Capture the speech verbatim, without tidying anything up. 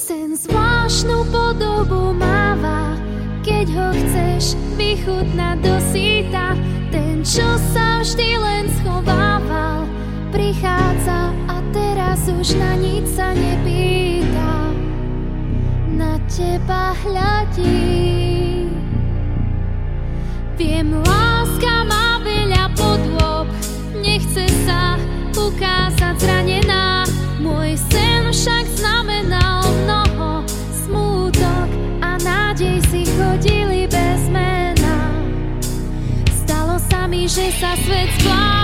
Sen zvláštnu podobu máva, keď ho chceš vychutnať do síta. Ten, čo sa vždy len schovával, prichádza a teraz už na nič sa nepýta. Na teba hľadí. Viem, láska má veľa podôb, nechce sa ukázať zranená. Môj sen však znamenal mnoho, smútok a nádej si chodili bez mena. Stalo sa mi, že sa svet zblázil.